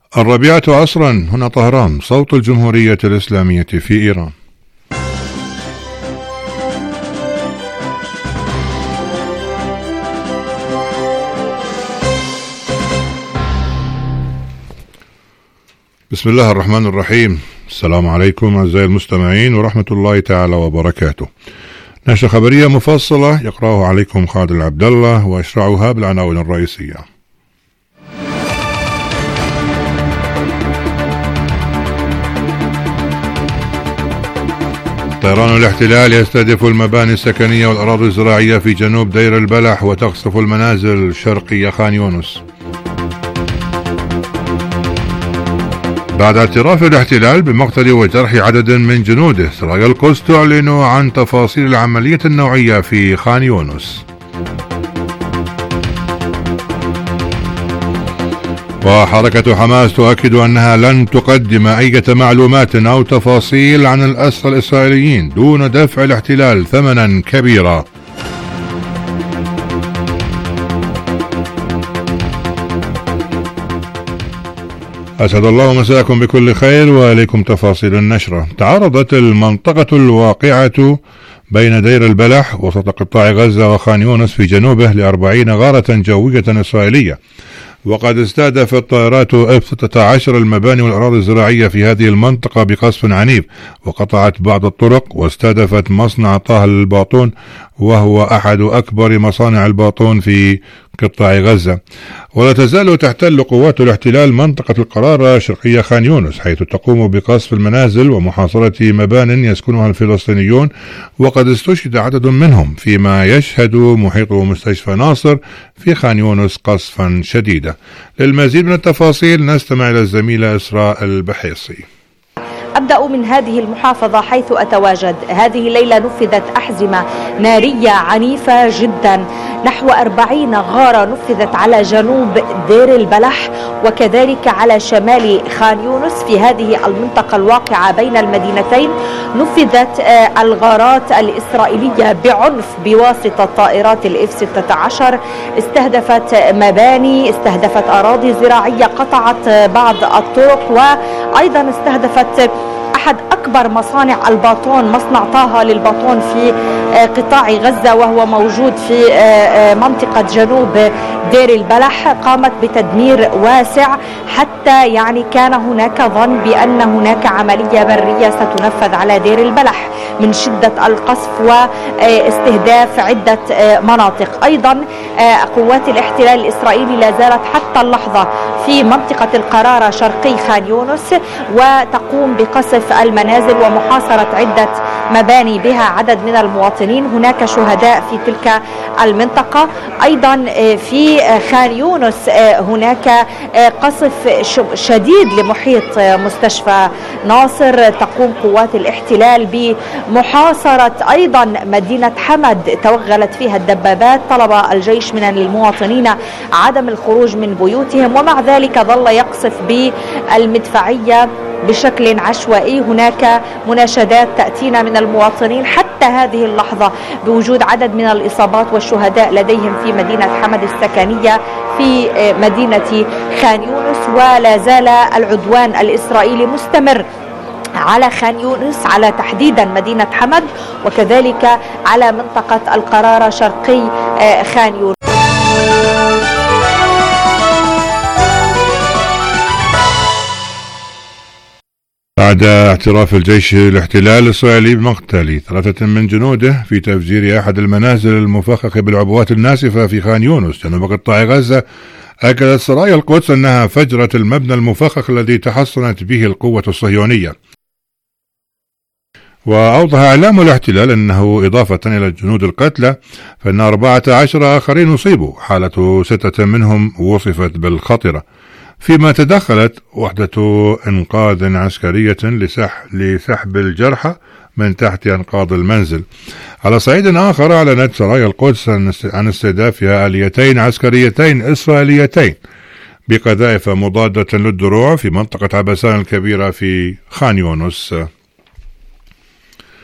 الرابعة عصرا، هنا طهران، صوت الجمهورية الإسلامية في إيران. بسم الله الرحمن الرحيم. السلام عليكم أعزائي المستمعين ورحمة الله تعالى وبركاته. نشرة خبرية مفصلة يقرأها عليكم خالد العبد الله وأشرعها بالعناوين الرئيسية. طيران الاحتلال يستهدف المباني السكنية والأراضي الزراعية في جنوب دير البلح وتقصف المنازل شرقي خان يونس. بعد اعتراف الاحتلال بمقتل وجرح عدد من جنوده، سرايا القدس تعلن عن تفاصيل العملية النوعية في خان يونس. وحركة حماس تؤكد أنها لن تقدم أي معلومات أو تفاصيل عن الأسرى الإسرائيليين دون دفع الاحتلال ثمنا كبيرا. أسعد الله مساءكم بكل خير وإليكم تفاصيل النشرة. تعرضت المنطقة الواقعة بين دير البلح وسط قطاع غزة وخان يونس في جنوبه ل40 غارة جوية إسرائيلية، وقد استهدفت طائرات F-16 المباني والأراضي الزراعية في هذه المنطقة بقصف عنيف، وقطعت بعض الطرق واستهدفت مصنع طه للباطون، وهو أحد أكبر مصانع الباطون في قطاع غزة. ولا تزال تحتل قوات الاحتلال منطقة القرارة شرقية خان يونس، حيث تقوم بقصف المنازل ومحاصرة مبان يسكنها الفلسطينيون، وقد استشهد عدد منهم، فيما يشهد محيط مستشفى ناصر في خان يونس قصفا شديدا. للمزيد من التفاصيل نستمع إلى الزميلة إسراء البحيصي. أبدأ من هذه المحافظة حيث أتواجد. هذه الليلة نفذت أحزمة نارية عنيفة جدا، نحو 40 غارة نفذت على جنوب دير البلح وكذلك على شمال خان يونس. في هذه المنطقة الواقعة بين المدينتين نفذت الغارات الإسرائيلية بعنف بواسطة طائرات F-16. استهدفت مباني، استهدفت أراضي زراعية، قطعت بعض الطرق، وأيضا استهدفت أحد أكبر مصانع الباطون، مصنع طه للباطون في قطاع غزة، وهو موجود في منطقة جنوب دير البلح. قامت بتدمير واسع حتى كان هناك ظن بأن هناك عملية برية ستنفذ على دير البلح من شدة القصف واستهداف عدة مناطق. أيضا قوات الاحتلال الإسرائيلي لا زالت حتى اللحظة في منطقة القرارة شرقي خان يونس، وتقوم بقصف المنازل ومحاصرة عدة مباني بها عدد من المواطنين. هناك شهداء في تلك المنطقة. أيضا في خان يونس هناك قصف شديد لمحيط مستشفى ناصر. تقوم قوات الاحتلال بمحاصرة أيضا مدينة حمد، توغلت فيها الدبابات. طلب الجيش من المواطنين عدم الخروج من بيوتهم، ومع ذلك ظل يقصف بالمدفعية بشكل عشوائي. هناك مناشدات تأتينا من المواطنين حتى هذه اللحظة بوجود عدد من الإصابات والشهداء لديهم في مدينة حمد السكنية في مدينة خان يونس. ولا زال العدوان الإسرائيلي مستمر على خان يونس، على تحديدا مدينة حمد، وكذلك على منطقة القرارة شرقي خان يونس. بعد اعتراف الجيش الاحتلال الإسرائيلي بمقتل 3 من جنوده في تفجير أحد المنازل المفخخة بالعبوات الناسفة في خان يونس جنوب قطاع غزة، أكدت سرايا القدس أنها فجرت المبنى المفخخ الذي تحصنت به القوة الصهيونية. وأوضح إعلام الاحتلال أنه إضافة إلى الجنود القتلى فإن 14 آخرين أصيبوا، حالة 6 منهم وصفت بالخطرة، فيما تدخلت وحدة إنقاذ عسكرية لسحب الجرحى من تحت أنقاض المنزل. على صعيد آخر، أعلنت سرايا القدس عن استهدافها آليتين عسكريتين إسرائيليتين بقذائف مضادة للدروع في منطقة عبسان الكبيرة في خان يونس.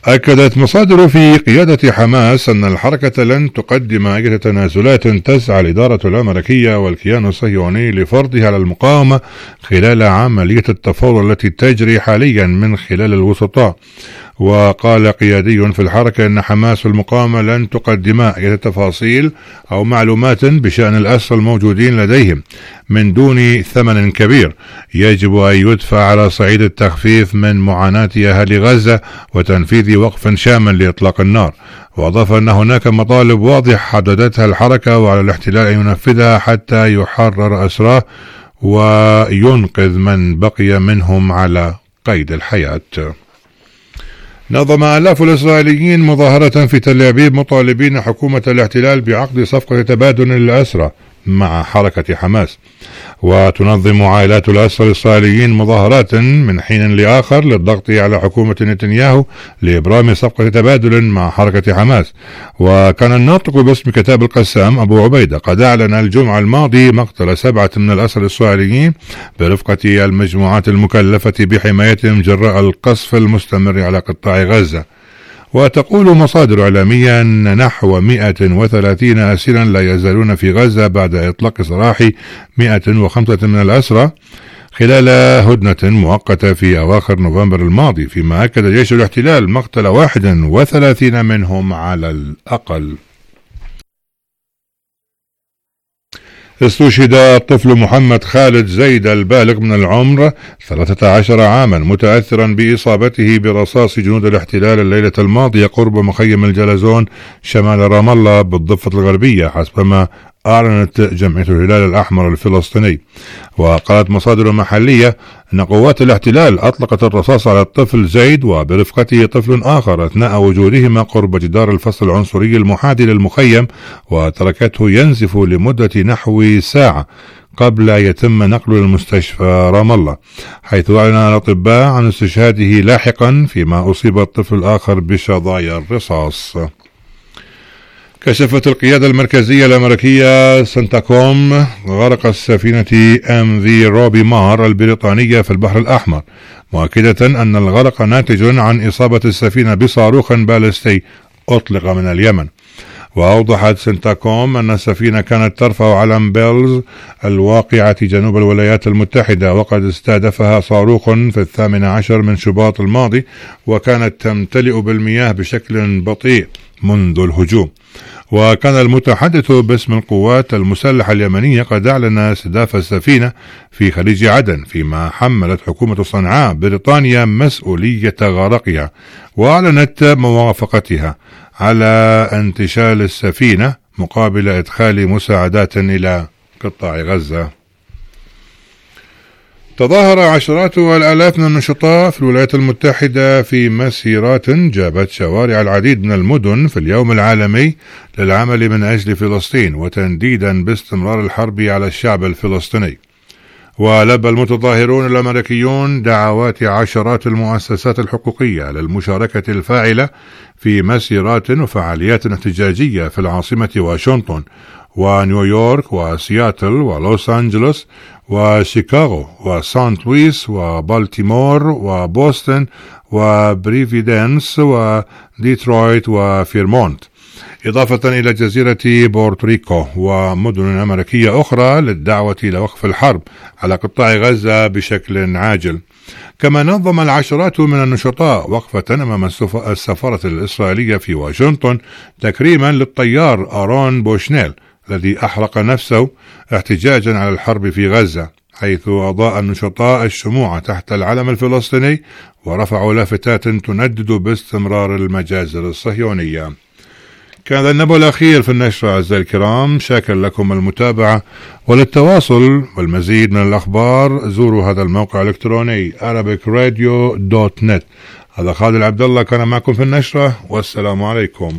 أكدت مصادر في قيادة حماس أن الحركة لن تقدم أي تنازلات تسعى الإدارة الأمريكية والكيان الصهيوني لفرضها على المقاومة خلال عملية التفاوض التي تجري حاليا من خلال الوسطاء. وقال قيادي في الحركة أن حماس والمقاومة لن تقدما أي تفاصيل أو معلومات بشأن الأسرى الموجودين لديهم من دون ثمن كبير يجب أن يدفع على صعيد التخفيف من معاناة أهل غزة وتنفيذ وقف شامل لإطلاق النار. وأضاف أن هناك مطالب واضحة حددتها الحركة وعلى الاحتلال أن ينفذها حتى يحرر أسراه وينقذ من بقي منهم على قيد الحياة. نظم آلاف الإسرائيليين مظاهرة في تل أبيب مطالبين حكومة الاحتلال بعقد صفقة تبادل الأسرى مع حركة حماس. وتنظم عائلات الأسرى الإسرائيليين مظاهرات من حين لآخر للضغط على حكومة نتنياهو لإبرام صفقة تبادل مع حركة حماس. وكان الناطق باسم كتاب القسام أبو عبيدة قد أعلن الجمعة الماضي مقتل 7 من الأسرى الإسرائيليين برفقة المجموعات المكلفة بحمايتهم جراء القصف المستمر على قطاع غزة. وتقول مصادر إعلامية أن نحو 130 أسيرا لا يزالون في غزة بعد إطلاق سراح 105 من الأسرى خلال هدنة مؤقتة في أواخر نوفمبر الماضي، فيما أكد جيش الاحتلال مقتل 31 منهم على الأقل. استشهد الطفل محمد خالد زيد البالغ من العمر 13 عاما متأثرا بإصابته برصاص جنود الاحتلال الليلة الماضية قرب مخيم الجلزون شمال رام الله بالضفة الغربية حسب ما أعلنت جمعية الهلال الأحمر الفلسطيني. وقالت مصادر محلية أن قوات الاحتلال أطلقت الرصاص على الطفل زيد وبرفقته طفل آخر أثناء وجودهما قرب جدار الفصل العنصري المحاذي للمخيم، وتركته ينزف لمدة نحو ساعة قبل أن يتم نقله للمستشفى رام الله، حيث أعلن الأطباء عن استشهاده لاحقا، فيما أصيب الطفل الآخر بشظايا الرصاص. كشفت القيادة المركزية الأمريكية سنتاكوم غرق السفينة MV روبي مار البريطانية في البحر الأحمر، مؤكدة أن الغرق ناتج عن إصابة السفينة بصاروخ باليستي أطلق من اليمن. وأوضحت سنتاكوم أن السفينة كانت ترفع علم بيلز الواقعة جنوب الولايات المتحدة، وقد استهدفها صاروخ في 18 من شباط الماضي، وكانت تمتلئ بالمياه بشكل بطيء منذ الهجوم. وكان المتحدث باسم القوات المسلحة اليمنية قد أعلن استهداف السفينة في خليج عدن، فيما حملت حكومة صنعاء بريطانيا مسؤولية غرقها، وأعلنت موافقتها على انتشال السفينة مقابل إدخال مساعدات إلى قطاع غزة. تظاهر عشرات الآلاف من النشطاء في الولايات المتحدة في مسيرات جابت شوارع العديد من المدن في اليوم العالمي للعمل من أجل فلسطين وتنديدا باستمرار الحرب على الشعب الفلسطيني. ولبى المتظاهرون الأمريكيون دعوات عشرات المؤسسات الحقوقية للمشاركة الفاعلة في مسيرات وفعاليات احتجاجية في العاصمة واشنطن ونيويورك وسياتل ولوس أنجلوس وشيكاغو وسانت لويس وبالتيمور وبوسطن وبريفيدنس وديترويت وفيرمونت، إضافة إلى جزيرة بورتوريكو ومدن أمريكية أخرى للدعوة إلى وقف الحرب على قطاع غزة بشكل عاجل. كما نظم العشرات من النشطاء وقفة أمام السفارة الإسرائيلية في واشنطن تكريما للطيار آرون بوشنيل الذي أحرق نفسه احتجاجا على الحرب في غزة، حيث أضاء النشطاء الشموع تحت العلم الفلسطيني ورفعوا لافتات تندد باستمرار المجازر الصهيونية. كان هذا النبأ الأخير في النشرة أعزائي الكرام، شاكر لكم المتابعة، وللتواصل والمزيد من الأخبار زوروا هذا الموقع الإلكتروني arabicradio.net. هذا خالد عبد الله كان معكم في النشرة، والسلام عليكم.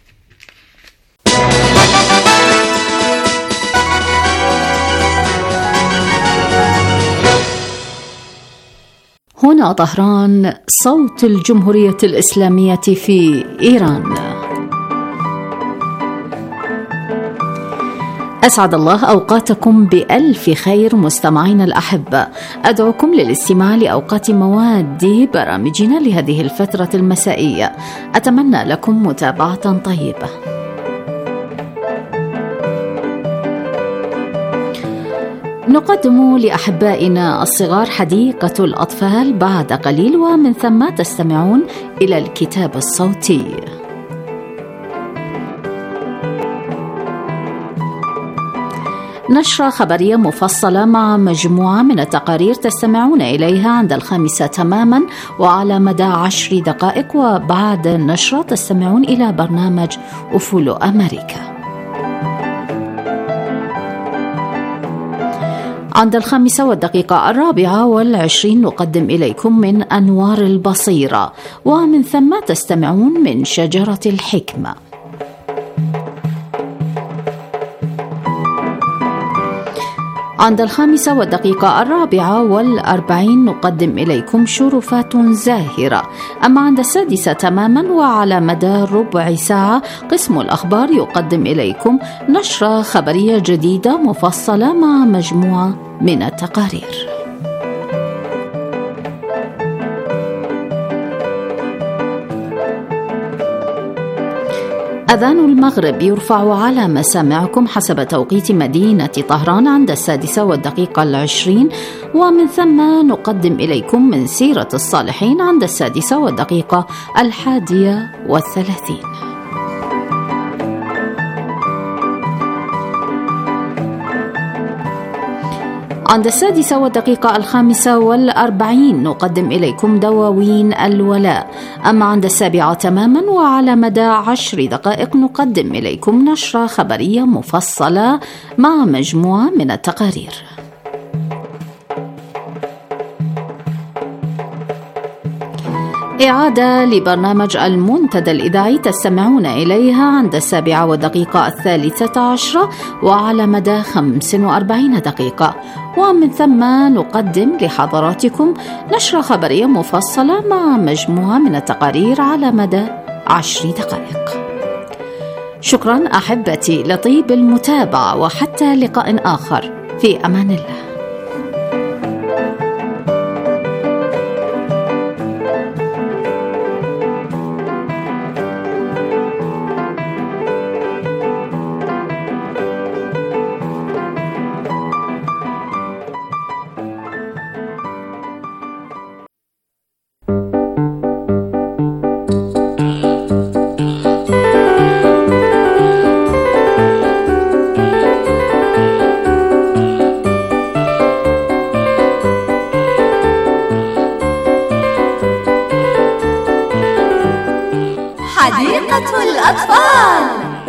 هنا طهران، صوت الجمهورية الإسلامية في إيران. أسعد الله أوقاتكم بألف خير مستمعين الأحبة. أدعوكم للاستماع لأوقات مواد برامجنا لهذه الفترة المسائية. أتمنى لكم متابعة طيبة. نقدم لأحبائنا الصغار حديقة الأطفال بعد قليل، ومن ثم تستمعون إلى الكتاب الصوتي. نشرة خبرية مفصلة مع مجموعة من التقارير تستمعون إليها عند 5 تماما وعلى مدى 10 دقائق، وبعد النشرة تستمعون إلى برنامج أفول أمريكا. عند 5:24 نقدم إليكم من أنوار البصيرة، ومن ثم تستمعون من شجرة الحكمة. عند 5:44 نقدم إليكم شرفات زاهرة. أما عند 6 تماما وعلى مدى ربع ساعة قسم الأخبار يقدم إليكم نشرة خبرية جديدة مفصلة مع مجموعة من التقارير. أذان المغرب يرفع على مسامعكم حسب توقيت مدينة طهران عند 6:20، ومن ثم نقدم إليكم من سيرة الصالحين عند 6:31. عند 6:45 نقدم إليكم دواوين الولاء. أما عند 7 تماما وعلى مدى 10 دقائق نقدم إليكم نشرة خبرية مفصلة مع مجموعة من التقارير. إعادة لبرنامج المنتدى الإذاعي تستمعون إليها عند 7:13 وعلى مدى 45 دقيقة، ومن ثم نقدم لحضراتكم نشرة خبرية مفصلة مع مجموعة من التقارير على مدى 10 دقائق. شكرا أحبتي لطيب المتابعة، وحتى لقاء آخر، في أمان الله. حديقة الأطفال.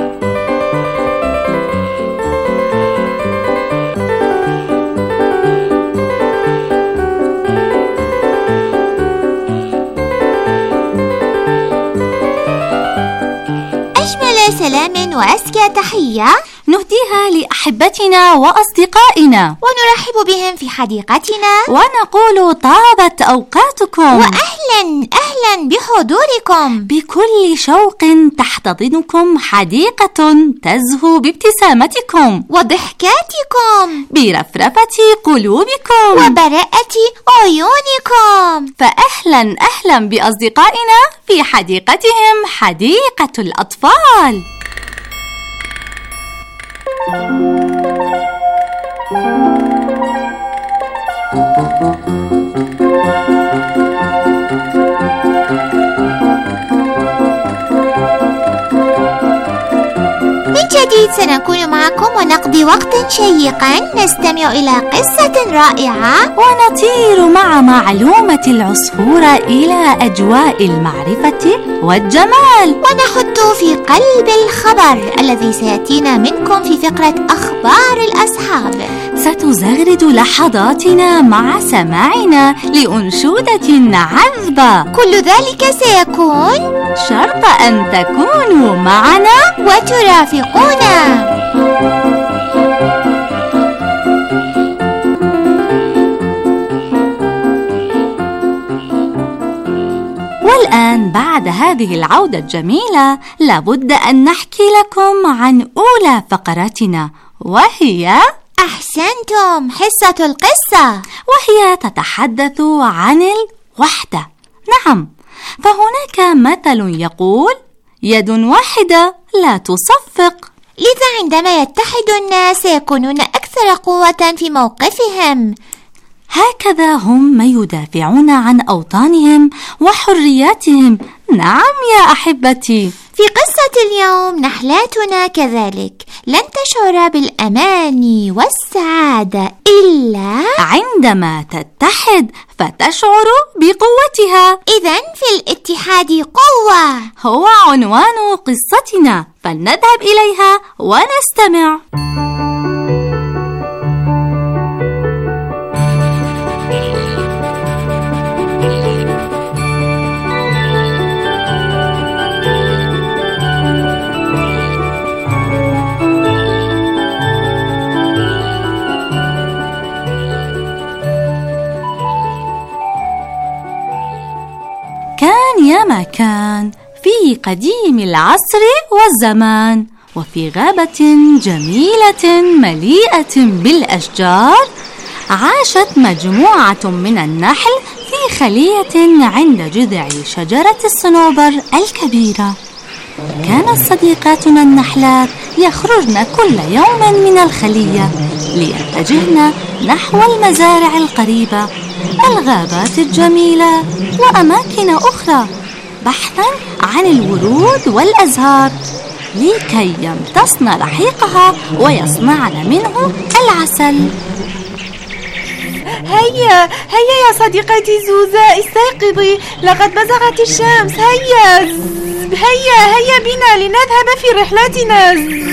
أجمل سلام وأزكى تحية نهديها لأحبتنا وأصدقائنا، ونرحب بهم في حديقتنا، ونقول طابت أوقاتكم، وأهلا أهلا بحضوركم. بكل شوق تحتضنكم حديقة تزهو بابتسامتكم وضحكاتكم، برفرفة قلوبكم وبراءة عيونكم. فأهلا أهلا بأصدقائنا في حديقتهم، حديقة الأطفال. من جديد سنكون معكم ونقضي وقتا شيقا، نستمع إلى قصة رائعة ونطير مع معلومة العصفورة إلى أجواء المعرفة والجمال، ونحط في قلب الخبر الذي سيأتينا منكم في فقرة أخبار الأصحاب. ستزغرد لحظاتنا مع سماعنا لأنشودة عذبة. كل ذلك سيكون شرط أن تكونوا معنا وترافقونا. والآن بعد هذه العودة الجميلة لابد أن نحكي لكم عن أولى فقراتنا، وهي أحسنتم، حصة القصة، وهي تتحدث عن الوحدة. نعم، فهناك مثل يقول: يد واحدة لا تصفق. لذا عندما يتحد الناس يكونون أكثر قوة في موقفهم. هكذا هم يدافعون عن أوطانهم وحرياتهم. نعم يا أحبتي، في قصة اليوم نحلاتنا كذلك لن تشعر بالأمان والسعادة إلا عندما تتحد فتشعر بقوتها. إذن في الاتحاد قوة هو عنوان قصتنا، فلنذهب إليها ونستمع. كان يا ما كان في قديم العصر والزمان، وفي غابة جميلة مليئة بالأشجار، عاشت مجموعة من النحل في خلية عند جذع شجرة الصنوبر الكبيرة. كانت صديقاتنا النحلات يخرجن كل يوم من الخلية ليتجهن نحو المزارع القريبة، الغابات الجميلة وأماكن أخرى، بحثا عن الورود والأزهار لكي يمتصن رحيقها ويصنعن منه العسل. هيا يا صديقتي زوزة، استيقظي، لقد بزغت الشمس. هيا بنا لنذهب في رحلتنا.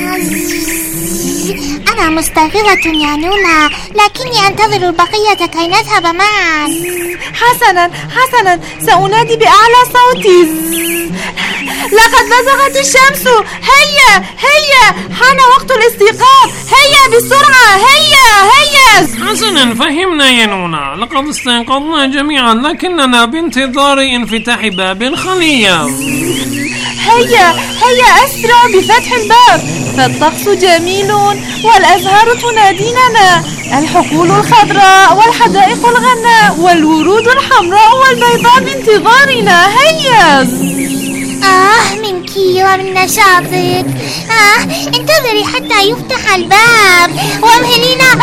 أنا مستيقظة يا نونا، لكني أنتظر البقية كي نذهب معا. حسنا، سأنادي بأعلى صوتي. لقد بزغت الشمس. هيا حان وقت الاستيقاظ. هيا بسرعة، هيا. حسنا، فهمنا يا نونا، لقد استيقظنا جميعا، لكننا بانتظار انفتاح باب الخلية. هيا أسرع بفتح الباب، فالطقس جميل والأزهار تناديننا، الحقول الخضراء والحدائق الغناء والورود الحمراء والبيضاء بانتظارنا. هيا. منك ومن نشاطك. انتظري حتى يفتح الباب وامهلينا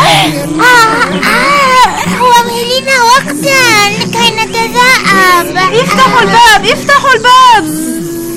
وقتا كي نتذاءب. افتحوا الباب.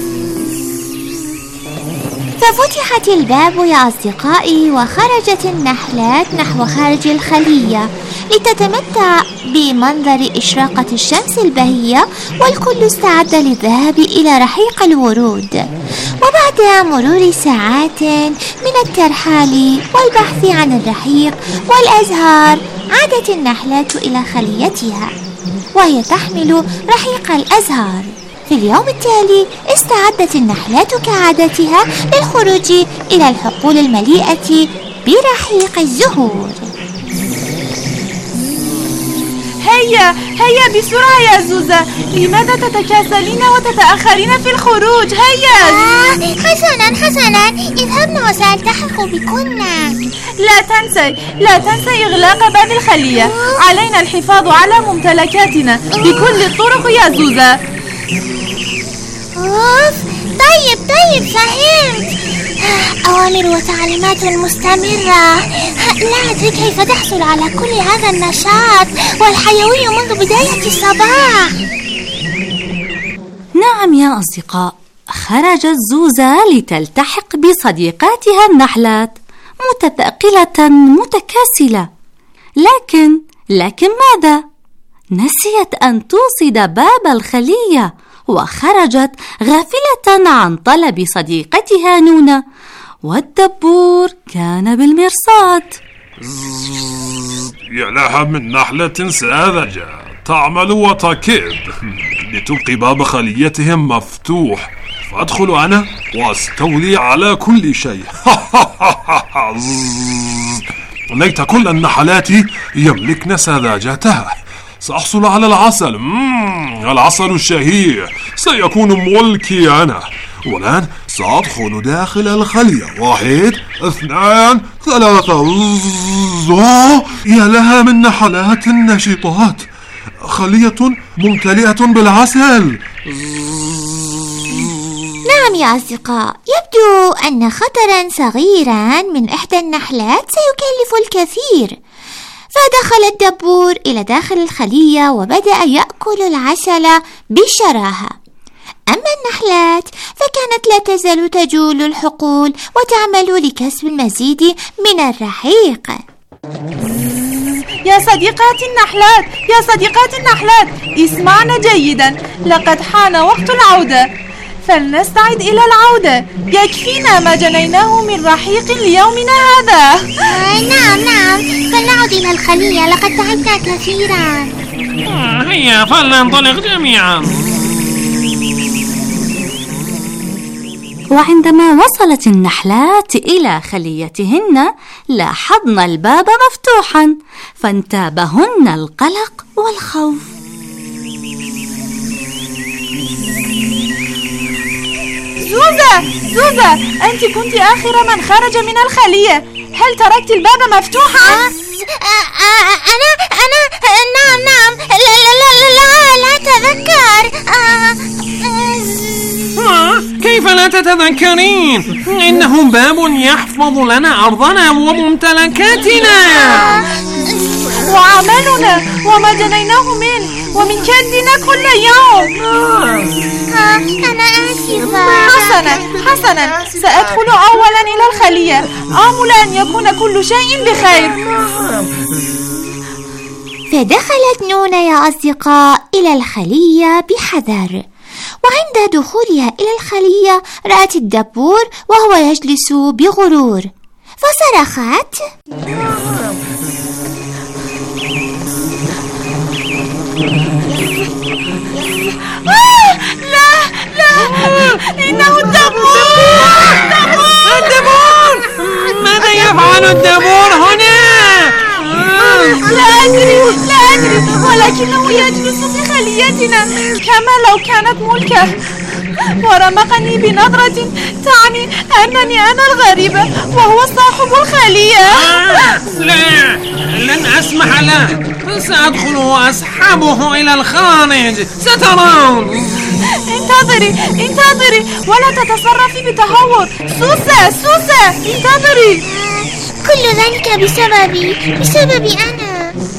ففتحت الباب يا أصدقائي، وخرجت النحلات نحو خارج الخلية لتتمتع بمنظر إشراقة الشمس البهية، والكل استعد للذهاب إلى رحيق الورود. وبعد مرور ساعات من الترحال والبحث عن الرحيق والأزهار، عادت النحلات إلى خليتها وهي تحمل رحيق الأزهار. في اليوم التالي استعدت النحلات كعادتها للخروج إلى الحقول المليئة برحيق الزهور. هيا بسرعة يا زوزة، لماذا تتكاسلين وتتأخرين في الخروج؟ هيا. حسنا، اذهبنا وسألتحق بكن. لا تنسي إغلاق باب الخلية، علينا الحفاظ على ممتلكاتنا بكل الطرق يا زوزة. طيب، فهمت. أوامر وتعليمات مستمرة. لا أدري كيف تحصل على كل هذا النشاط والحيوية منذ بداية الصباح. نعم يا أصدقاء، خرجت زوزة لتلتحق بصديقاتها النحلات، متثاقلة متكاسلة. لكن ماذا؟ نسيت أن توصد باب الخلية، وخرجت غافلة عن طلب صديقتها نونا، والدبور كان بالمرصاد. يا لها من نحلة ساذجة تعمل وتكد لتبقي باب خليتهم مفتوح، فأدخل أنا وأستولي على كل شيء. ليت كل النحلات يملكن سذاجتها، سأحصل على العسل. العسل الشهي سيكون ملكي أنا، والآن سأدخل داخل الخلية. 1 2 3. يا لها من نحلات نشطات، خلية ممتلئة بالعسل. نعم يا أصدقاء، يبدو أن خطرا صغيرا من إحدى النحلات سيكلف الكثير. فدخل الدبور إلى داخل الخلية وبدأ يأكل العسل بشراهة. أما النحلات فكانت لا تزال تجول الحقول وتعمل لكسب المزيد من الرحيق. يا صديقاتي النحلات، يا صديقاتي النحلات، اسمعنا جيدا، لقد حان وقت العودة، فلنستعد إلى العودة. يكفينا ما جنيناه من رحيق ليومنا هذا. نعم، فلنعد إلى الخلية، لقد تعبنا كثيرا. هيا فلننطلق جميعا. وعندما وصلت النحلات إلى خليتهن لاحظن الباب مفتوحا، فانتابهن القلق والخوف. زوزة، أنت كنت آخر من خرج من الخلية، هل تركت الباب مفتوحا؟ أنا نعم، لا أتذكر. كيف لا تتذكرين؟ إنه باب يحفظ لنا أرضنا وممتلكاتنا وعملنا وما جنيناه منه ومن كدنا كل يوم. أنا آسفة. حسنا، سأدخل أولا إلى الخلية، آمل أن يكون كل شيء بخير. فدخلت نونا يا أصدقاء إلى الخلية بحذر، وعند دخولها إلى الخلية رأت الدبور وهو يجلس بغرور، فصرخت: لا، إنه الدبور. ماذا يفعل الدبور هنا؟ لا أدري، ولكنه يجلس في خليتنا كما لو كانت ملكه، ورمقني بنظرة تعني أنني أنا الغريبة وهو صاحب الخلية. لا، لن أسمح له، سأدخل وأسحبه إلى الخارج، سترون. انتظري ولا تتصرفي بتهور. سوسة، انتظري. كل ذلك بسببي أنا.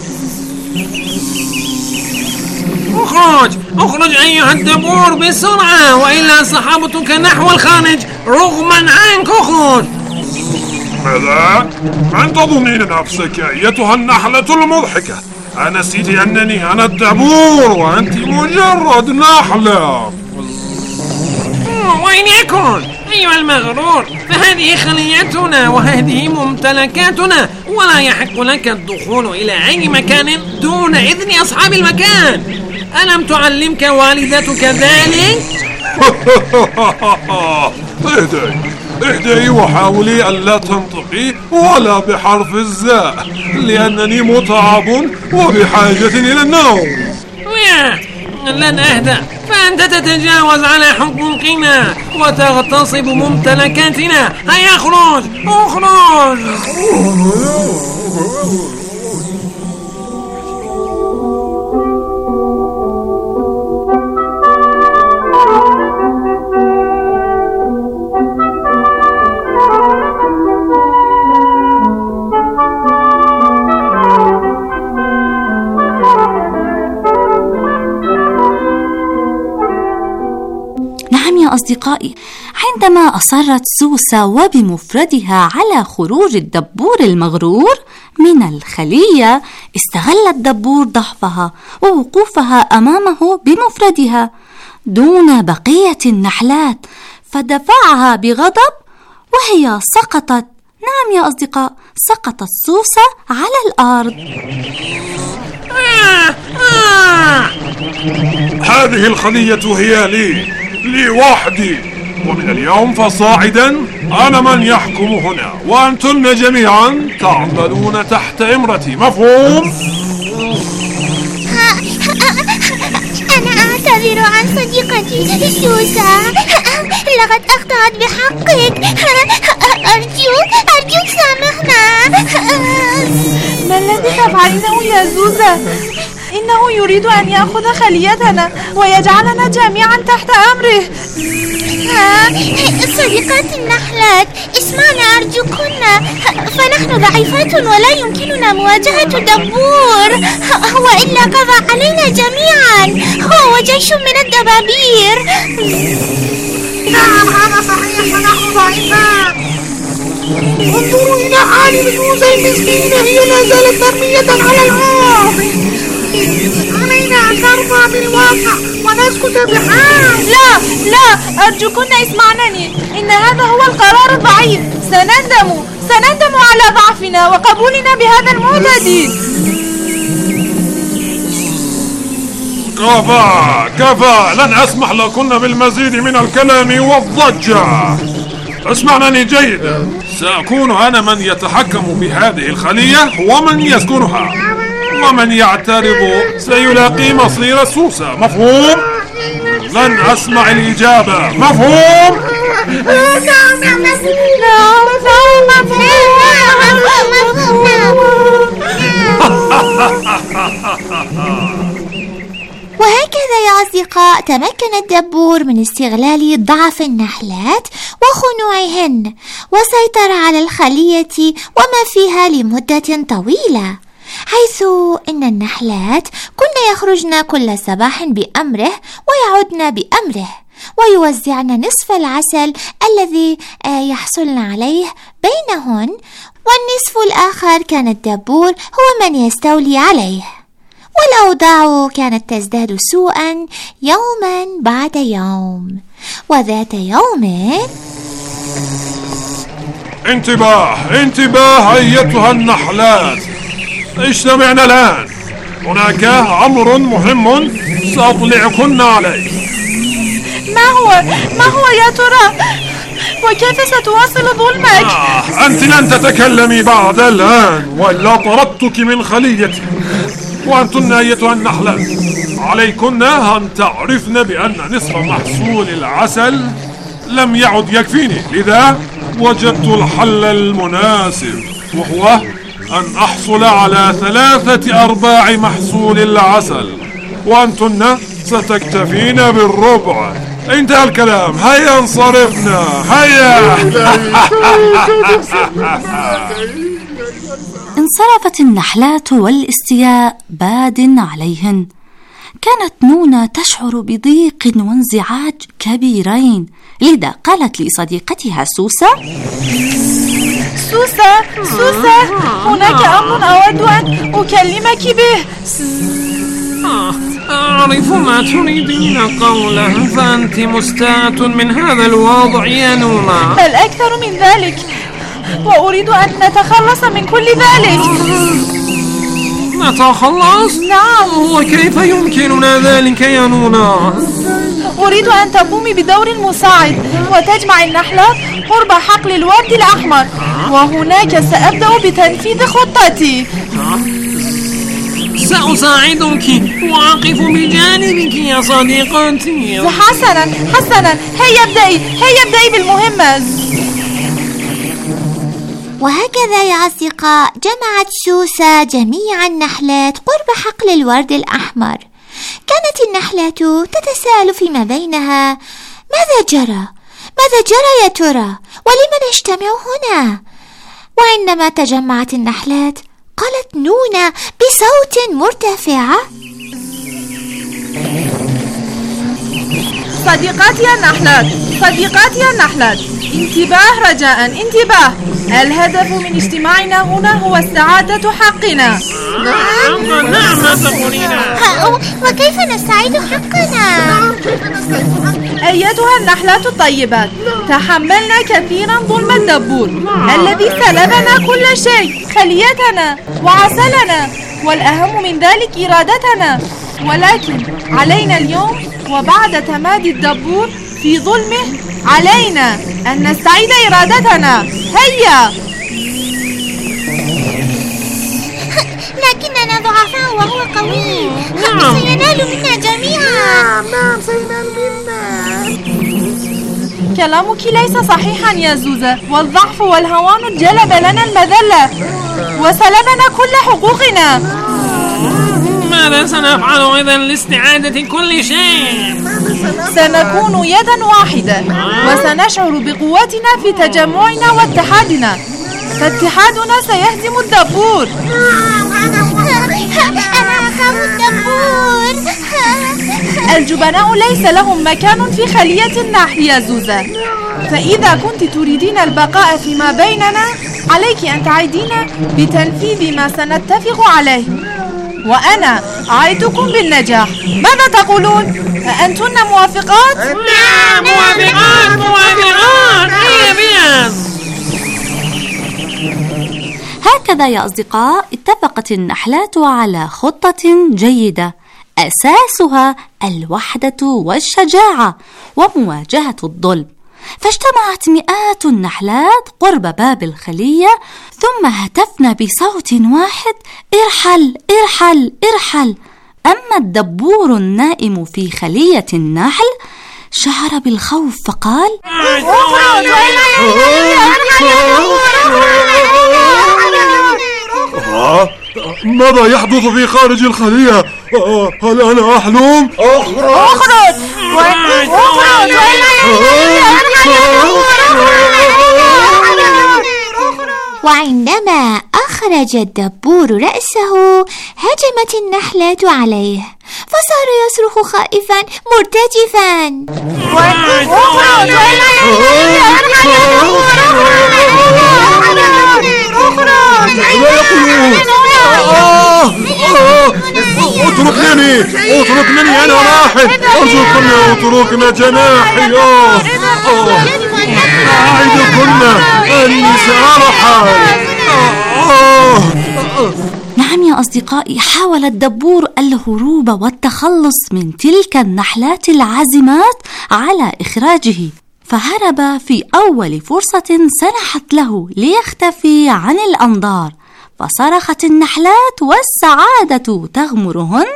اخرج أيها الدبور بسرعة، وإلا سحبتك نحو الخارج رغما عنك. اخرج. ماذا؟ من تظنين نفسك أيتها النحلة المضحكة؟ أنسيت أنني أنا الدبور وأنت مجرد نحلة. وين يكن أيها المغرور؟ فهذه خليتنا وهذه ممتلكاتنا، ولا يحق لك الدخول إلى أي مكان دون إذن أصحاب المكان. ألم تعلمك والدتك ذلك؟ اهدئي وحاولي ألا تنطقي ولا بحرف الزاء، لأنني متعب وبحاجة إلى النوم. لن أهدأ، فأنت تتجاوز على حقوقنا وتغتصب ممتلكاتنا. هيا اخرج. أصدقائي، عندما أصرت سوسة وبمفردها على خروج الدبور المغرور من الخلية، استغل الدبور ضعفها ووقوفها أمامه بمفردها دون بقية النحلات، فدفعها بغضب وهي سقطت. نعم يا أصدقاء، سقطت سوسة على الأرض. هذه الخلية هي لي وحدي، ومن اليوم فصاعدا أنا من يحكم هنا، وأنتن جميعا تعملون تحت إمرتي. مفهوم؟ أنا أعتذر عن صديقتي سوسة، لقد أخطأت بحقك. أرجوك سامحنا. ما الذي تفعلينه يا زوزة؟ إنه يريد أن يأخذ خليتنا ويجعلنا جميعا تحت أمره. صديقات النحلات، اسمعنا أرجوكن، فنحن ضعيفات ولا يمكننا مواجهة الدبور، وإلا قضى علينا جميعا هو وجيش من الدبابير. نعم هذا صحيح، ونحن ضعيفات. انظروا إلى حال زوزة المسكينة، هي لا زالت مرمية على الأرض. علينا أن نرضى بالواقع ونسكت بحال. لا أرجوكن اسمعنني، إن هذا هو القرار الضعيف. سنندم على ضعفنا وقبولنا بهذا المعتدي. كفى لن أسمح لكن بالمزيد من الكلام والضجة. اسمعنني جيدا، سأكون أنا من يتحكم بهذه الخلية ومن يسكنها، ومن يعترض سيلاقي مصير سوسة. مفهوم؟ لن أسمع الإجابة. مفهوم؟ وهكذا يا أصدقاء تمكن الدبور من استغلال ضعف النحلات وخنوعهن، وسيطر على الخلية وما فيها لمدة طويلة، حيث إن النحلات كن يخرجن كل صباح بأمره ويعودن بأمره، ويوزعن نصف العسل الذي يحصلن عليه بينهن، والنصف الآخر كان الدبور هو من يستولي عليه. والأوضاع كانت تزداد سوءا يوما بعد يوم. وذات يوم انتباه أيتها النحلات، اجتمعنا الآن. هناك أمر مهم سأطلعكن عليه. ما هو يا ترى؟ وكيف ستواصل ظلمك؟ أنت لن تتكلمي بعد الآن، وإلا طردتك من خليتي. وأنتن أيتها النحلات، عليكن أن تعرفن بأن نصف محصول العسل لم يعد يكفيني، لذا وجدت الحل المناسب، وهو أن أحصل على 3/4 محصول العسل، وأنتن ستكتفين بالربع. انتهى الكلام، هيا انصرفنا، هيا. انصرفت النحلات والاستياء باد عليهن. كانت نونا تشعر بضيق وانزعاج كبيرين، لذا قالت لصديقتها سوسة: سوسة، هناك أمر أود أن أكلمك به. أعرف ما تريدين قوله، فأنت مستاءة من هذا الوضع يا نونا. بل أكثر من ذلك، وأريد أن نتخلص من كل ذلك. نتخلص؟ نعم. وكيف يمكننا ذلك يا نونا؟ أريد أن تقومي بدور المساعد وتجمع النحلات قرب حقل الورد الأحمر، وهناك سأبدأ بتنفيذ خطتي. سأساعدك وأقف بجانبك يا صديقتي. حسنا، هيا ابدأي بالمهمة. وهكذا يا أصدقاء جمعت سوسة جميع النحلات قرب حقل الورد الأحمر. كانت النحلات تتساءل فيما بينها: ماذا جرى يا ترى؟ ولمن نجتمع هنا؟ وعندما تجمعت النحلات قالت نونا بصوت مرتفع: صديقاتي النحلات، انتباه رجاء، انتباه. الهدف من اجتماعنا هنا هو استعادة حقنا. نعم تقولين. وكيف نستعيد حقنا؟ أيتها النحلات الطيبات، تحملنا كثيرا ظلم الدبور الذي سلبنا كل شيء، خليتنا وعسلنا، والأهم من ذلك إرادتنا. ولكن علينا اليوم وبعد تمادي الدبور في ظلمه، علينا أن نستعيد إرادتنا. هيا. لكننا ضعفاء وهو قوي. سينال منا جميعا. نعم سينال منا. كلامك ليس صحيحا يا زوزة، والضعف والهوان جلب لنا المذلة وسلبنا كل حقوقنا. ماذا سنفعل إذا لاستعادة كل شيء؟ سنكون يدا واحدة وسنشعر بقوتنا في تجمعنا واتحادنا، فاتحادنا سيهزم الدبور. أنا أخاف الدبور. الجبناء ليس لهم مكان في خلية النحل يا زوزة، فإذا كنت تريدين البقاء فيما بيننا عليك أن تعيدين بتنفيذ ما سنتفق عليه، وأنا أعدكم بالنجاح. ماذا تقولون؟ أنتن موافقات؟ نعم موافقات موافقات. هيا بنا. هكذا يا أصدقاء اتفقت النحلات على خطة جيدة أساسها الوحدة والشجاعة ومواجهة الظلم. فاجتمعت مئات النحلات قرب باب الخلية، ثم هتفن بصوت واحد: ارحل ارحل ارحل. أما الدبور النائم في خلية النحل شعر بالخوف فقال: ماذا يحدث في خارج الخلية؟ هل أنا أحلم؟ اخرج. وعندما أخرج الدبور رأسه هجمت النحلات عليه، فصار يصرخ خائفا مرتجفا: اتركني أنا واحد، أرجوكن اتركن جناحي. أعدكن أني سأرحل. نعم يا أصدقائي، حاول الدبور الهروب والتخلص من تلك النحلات العازمات على إخراجه، فهرب في أول فرصة سنحت له ليختفي عن الأنظار، فصرخت النحلات والسعادة تغمرهن: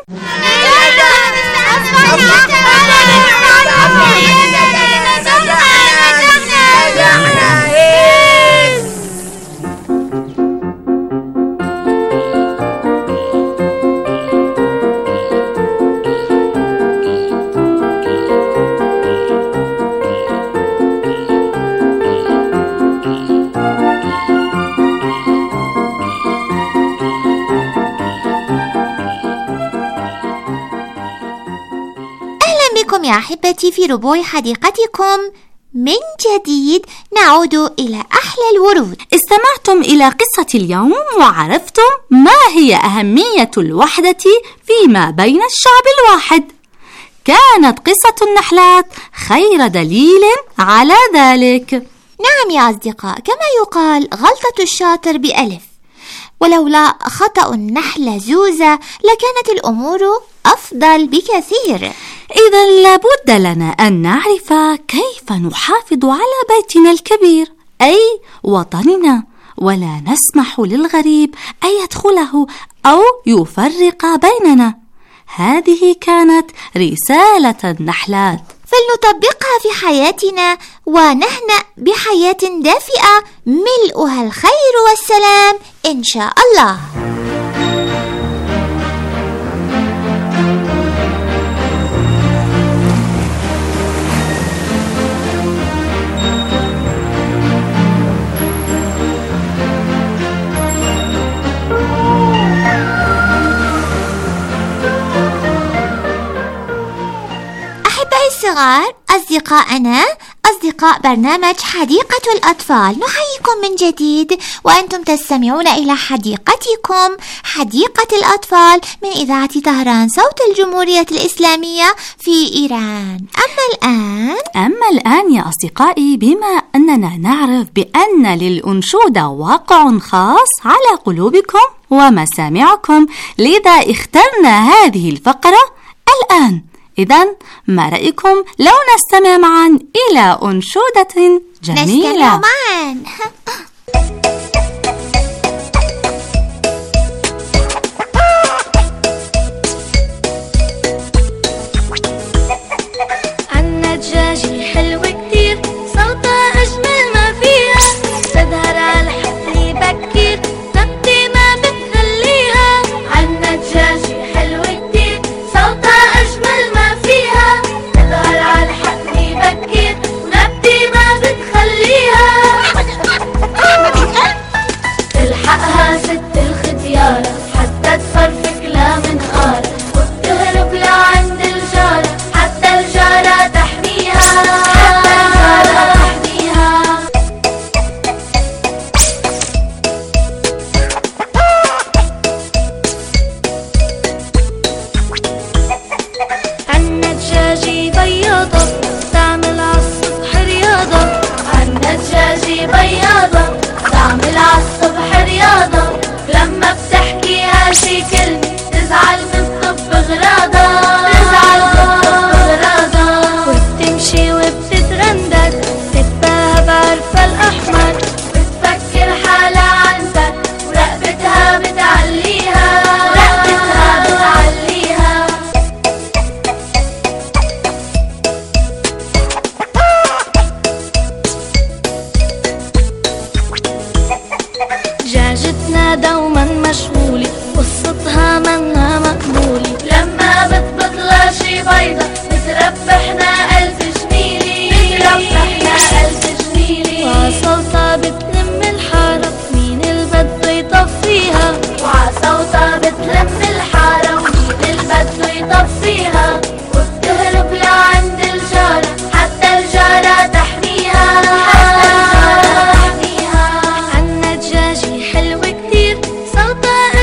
يا أحبتي في ربوع حديقتكم من جديد. نعود إلى أحلى الورود. استمعتم إلى قصة اليوم وعرفتم ما هي أهمية الوحدة فيما بين الشعب الواحد. كانت قصة النحلات خير دليل على ذلك. نعم يا أصدقاء، كما يقال غلطة الشاطر بألف، ولولا خطأ النحلة زوزة لكانت الأمور أفضل بكثير. إذا لابد لنا أن نعرف كيف نحافظ على بيتنا الكبير أي وطننا، ولا نسمح للغريب أن يدخله أو يفرق بيننا. هذه كانت رسالة النحلات، فلنطبقها في حياتنا ونهنأ بحياة دافئة ملؤها الخير والسلام إن شاء الله. الصغار، أصدقائنا، أصدقاء برنامج حديقة الأطفال، نحييكم من جديد وأنتم تستمعون إلى حديقتكم حديقة الأطفال من إذاعة طهران صوت الجمهورية الإسلامية في إيران. أما الآن يا أصدقائي، بما أننا نعرف بأن للأنشودة واقع خاص على قلوبكم ومسامعكم، لذا اخترنا هذه الفقرة الآن. إذن ما رأيكم لو نستمع معا إلى أنشودة جميلة؟ نستمع معا. عنا دجاج حلو كتير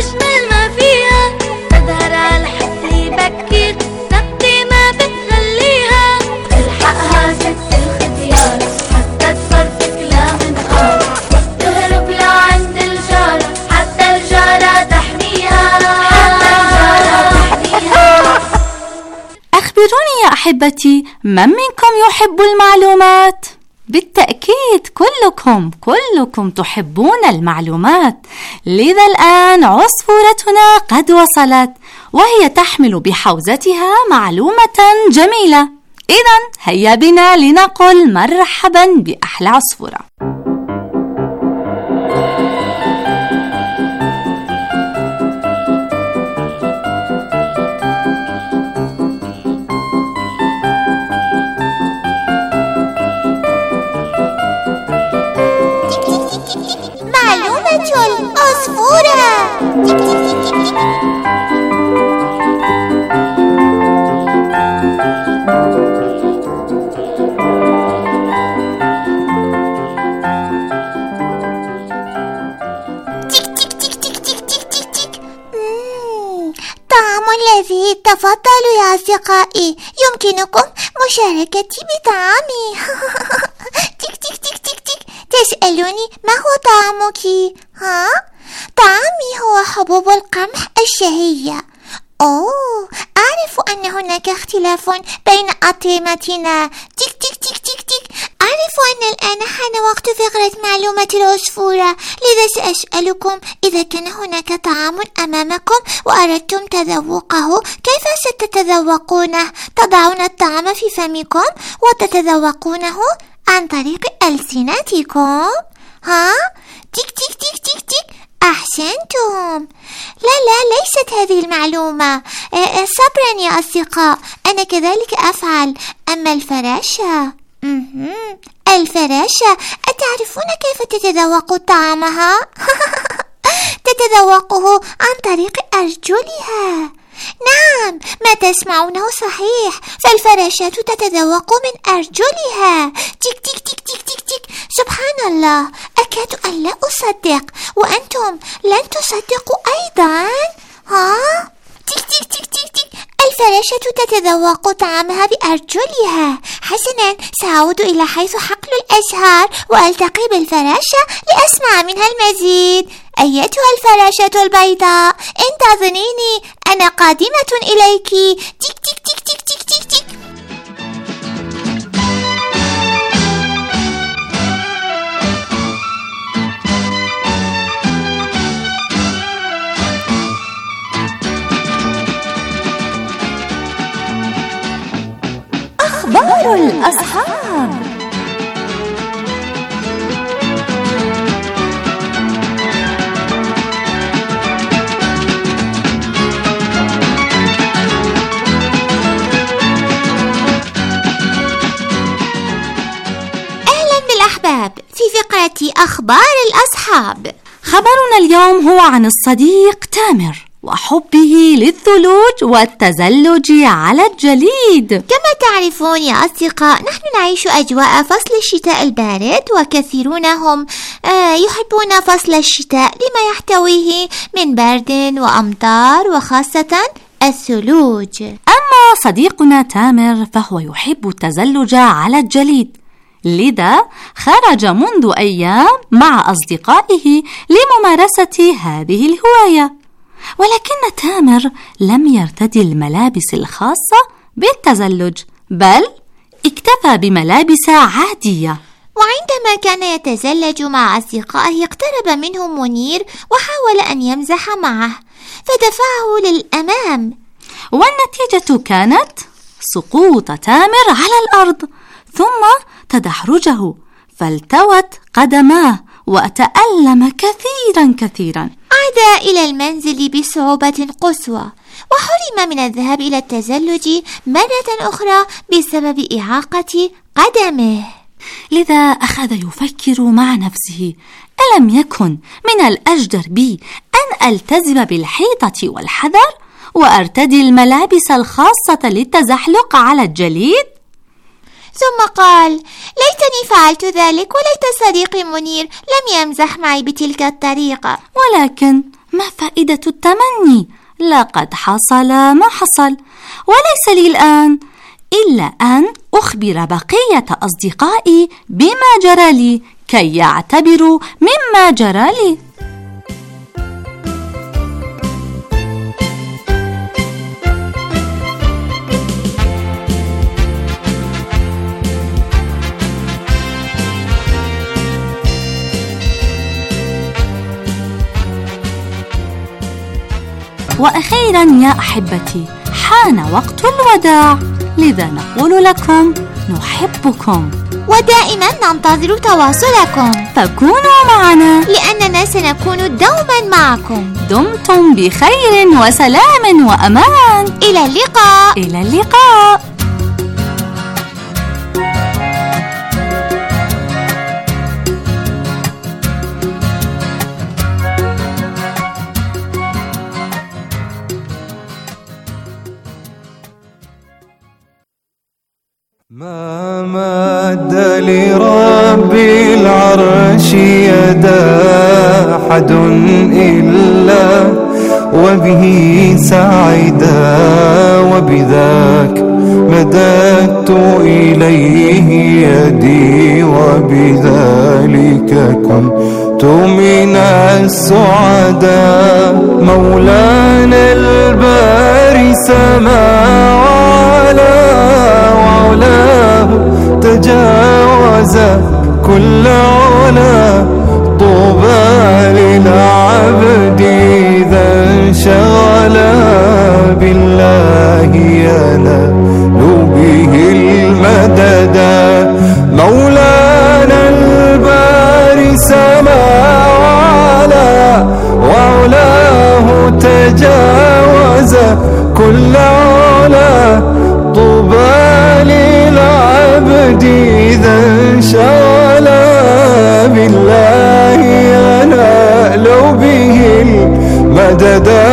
أجمل ما فيها، تظهر على الحفل بكير، نقي ما بتخليها، تلحقها ست الختيار حتى تفرتك لا منقار، تهرب لعند الجارة حتى الجارة تحميها، أخبروني يا أحبتي، من منكم يحب المعلومات؟ بالتأكيد كلكم تحبون المعلومات، لذا الآن عصفورتنا قد وصلت وهي تحمل بحوزتها معلومة جميلة. إذن هيا بنا لنقل مرحبا بأحلى عصفورة. معلومة العصفورة. طعام لذيذ، تفضلوا يا أصدقائي، يمكنكم مشاركتي بطعامي. تيك تيك تيك تيك تيك، تسألوني ما هو طعامك؟ طعامي هو حبوب القمح الشهية. أعرف أن هناك اختلاف بين أطعمتنا. تيك تيك تيك تيك تيك، أعرف أن الآن حان وقت فقرة معلومة العصفورة، لذا سأسألكم إذا كان هناك طعام أمامكم وأردتم تذوقه، كيف ستتذوقونه؟ تضعون الطعام في فمكم وتتذوقونه عن طريق ألسنتكم. تيك تيك تيك تيك تيك، أحسنتم. لا ليست هذه المعلومة. صبرا يا أصدقاء، أنا كذلك أفعل. أما الفراشة، الفراشة، أتعرفون كيف تتذوق طعامها؟ تتذوقه عن طريق أرجلها. نعم، ما تسمعونه صحيح، فالفراشات تتذوق من أرجلها. تيك تيك تيك تيك تيك تيك، سبحان الله، أكاد أن لا أصدق، وأنتم لن تصدقوا أيضا. تيك تيك تيك تيك تيك، الفراشة تتذوق طعامها بأرجلها. حسنا، سأعود إلى حيث حقل الأزهار وألتقي بالفراشة لأسمع منها المزيد. أيتها الفراشة البيضاء، انتظريني، أنا قادمة إليك. تيك تيك تيك تيك تيك تيك تيك. أخبار الأصحاب. في فقرة أخبار الأصحاب، خبرنا اليوم هو عن الصديق تامر وحبه للثلوج والتزلج على الجليد. كما تعرفون يا أصدقاء، نحن نعيش أجواء فصل الشتاء البارد، وكثيرون هم يحبون فصل الشتاء لما يحتويه من برد وأمطار، وخاصة الثلوج. أما صديقنا تامر فهو يحب التزلج على الجليد، لذا خرج منذ أيام مع أصدقائه لممارسة هذه الهواية. ولكن تامر لم يرتدي الملابس الخاصة بالتزلج، بل اكتفى بملابس عادية. وعندما كان يتزلج مع أصدقائه اقترب منه منير وحاول أن يمزح معه، فدفعه للأمام، والنتيجة كانت سقوط تامر على الأرض، ثم تدحرجه، فالتوت قدماه وتألم كثيرا. عاد إلى المنزل بصعوبة قصوى، وحرم من الذهاب إلى التزلج مرة أخرى بسبب إعاقة قدمه. لذا أخذ يفكر مع نفسه: ألم يكن من الأجدر بي أن ألتزم بالحيطة والحذر وأرتدي الملابس الخاصة للتزحلق على الجليد؟ ثم قال: ليتني فعلت ذلك، وليت صديقي منير لم يمزح معي بتلك الطريقة. ولكن ما فائدة التمني؟ لقد حصل ما حصل، وليس لي الآن إلا أن أخبر بقية أصدقائي بما جرى لي كي يعتبروا مما جرى لي. وأخيرا يا أحبتي، حان وقت الوداع، لذا نقول لكم نحبكم ودائما ننتظر تواصلكم، فكونوا معنا لأننا سنكون دوما معكم. دمتم بخير وسلام وأمان. إلى اللقاء. إلى اللقاء. ما مد لرب العرش يدا أحد إلا وبه سعدا، وبذاك مددت إليه يدي، وبذلك كنت من السعداء. مولانا الباري سما وعلاه تجاوز كل علا، طوبى للعبد إذا انشغل بالله ينال به المددا. مولانا الباري سما وعلاه تجاوز كل علا، طوبى للعبد إذا انشغل بالله ينال به المددا.